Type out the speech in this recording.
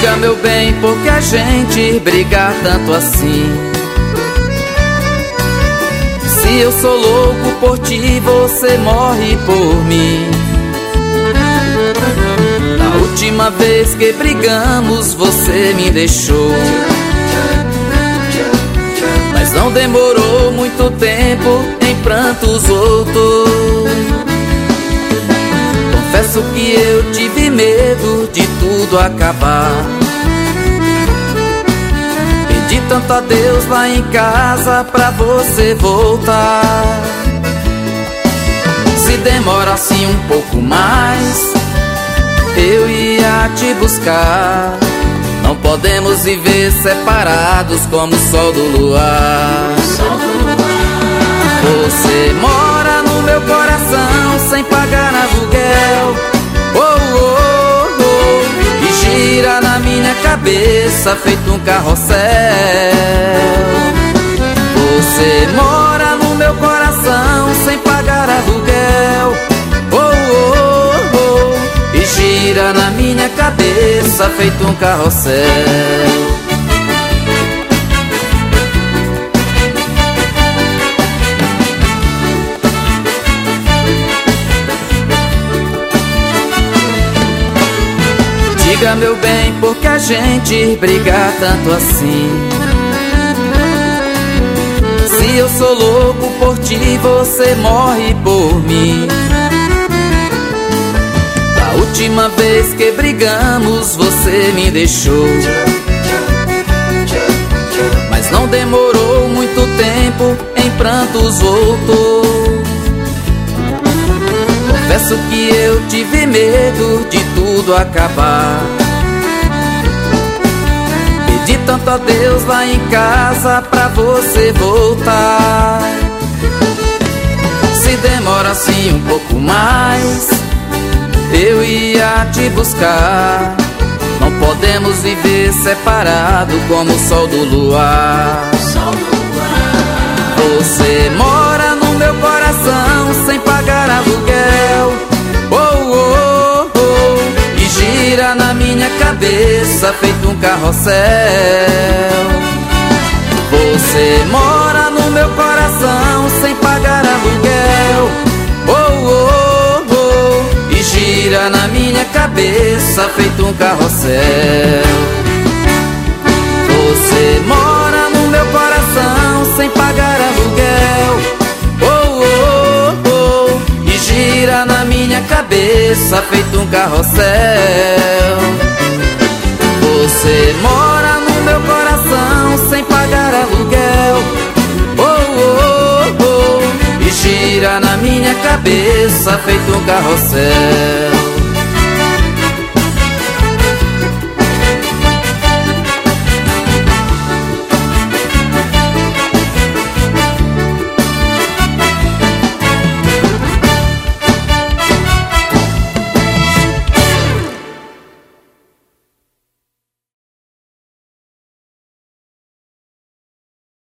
Diga, meu bem, por que a gente briga tanto assim? Se eu sou louco por ti, você morre por mim. Na última vez que brigamos, você me deixou, mas não demorou muito tempo, em prantos voltou. Confesso que eu tive medo de tudo acabar. Pedi tanto a Deus lá em casa pra você voltar. Se demorasse um pouco mais, eu ia te buscar. Não podemos viver separados como o sol do luar. Você mora no meu coração sem pagar aluguel, oh, oh, oh, e gira na minha cabeça feito um carrossel. Você mora no meu coração sem pagar aluguel, oh, oh, oh, e gira na minha cabeça feito um carrossel. Diga, meu bem, por que a gente briga tanto assim? Se eu sou louco por ti, você morre por mim. Da última vez que brigamos, você me deixou, mas não demorou muito tempo, em prantos voltou. Confesso que eu tive medo de tudo acabar. Pedi tanto a Deus lá em casa pra você voltar. Se demorasse um pouco mais, eu ia te buscar. Não podemos viver separado como o sol do luar. Você mora no meu coração sem pagar aluguel, oh, oh, oh, e gira na minha cabeça feito um carrossel. Você mora no meu coração sem pagar aluguel, oh, oh, oh, e gira na minha cabeça feito um carrossel. Você mora no meu coração sem pagar aluguel, oh, oh, oh, e gira na minha cabeça feito um carrossel. Você mora no meu coração sem pagar aluguel, oh, oh, oh, e gira na minha cabeça feito um carrossel.